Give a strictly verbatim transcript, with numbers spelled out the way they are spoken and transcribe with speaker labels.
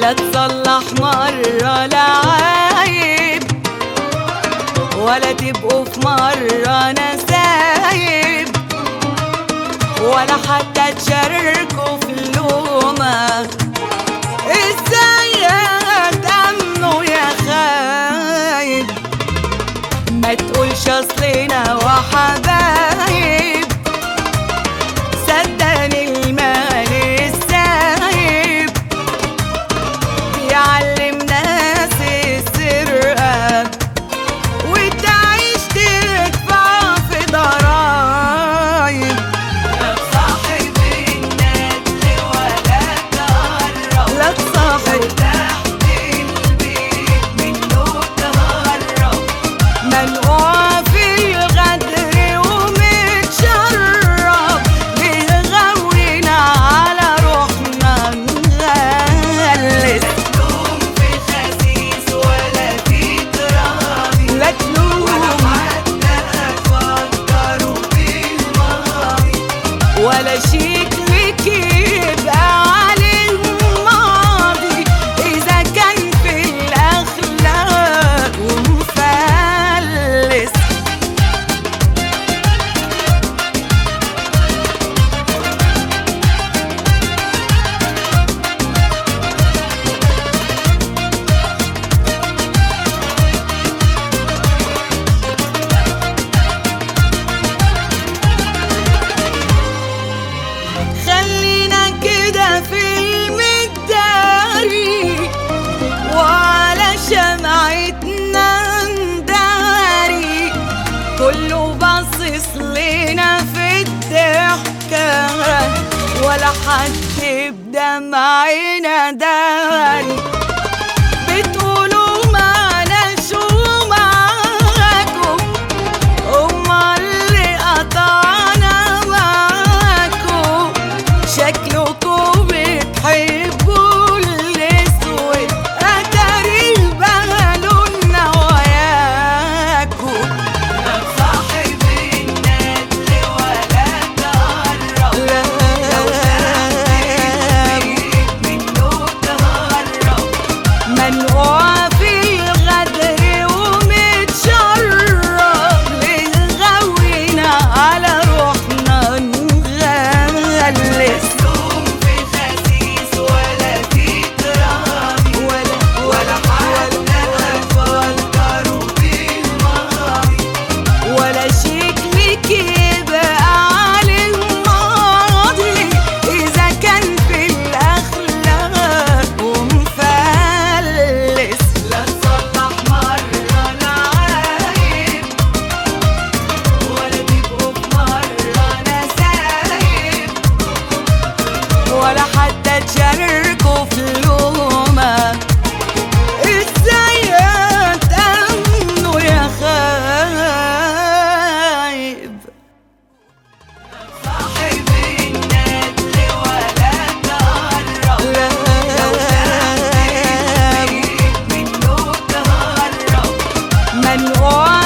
Speaker 1: لا تصلح مرة العيب، ولا تبقوا في مرة نسايب، ولا حتى تشاركوا في اللومة. ازاي هتأمنوا يا خايب؟ ما تقولش اصلنا وحبايب، صدقني المال السايب بيعلم ناس السرقة، وتعيش تدفع في ضرايب. لا تصاحب الندل ولا تقرب، لا تصاحب تحت البيت منه تهرب، منقوع في الغدر ومتشرب، بيغوينا على روحنا نغلس. لا تلوم في خسيس ولا في ترابي، لا تلوم ولا حتى تفكروا بالماضي، ولا شيك لك يبقى على الماضي إذا كان في الأخلاق ومفلس. خلينا كده في المداري، وعلى شمعتنا نداري، كله باصص لنا في الضحكة، ولا حد بدمعنا داري. بتقولوا معناش ومعاكم، هما اللي قطعنا معاكم، شكلكم بتحبوا الاسود، اتاري بهلولنا وياكم. لا تصاحب الندل ولا تقرب، لو تحت البيت منه تهرب، منقوع في الغدر ومتشرب، بيغوينا على روحنا نغلس. تلوم في خسيس ولا في ترابي، ولا ولا حتى تفكروا بالماضي، ولا شيك لك يبقى على الماضي إذا كان في الأخلاق ومفلس. لا تصلح مرة العيب، ولا تبقوا في مرة نسايب، ولا حتى تشاركوا في اللومة. ازاي هتأمنوا يا خايب؟ صاحب الندل ولا تقرب، لو تحت البيت منه تهرب، منقوع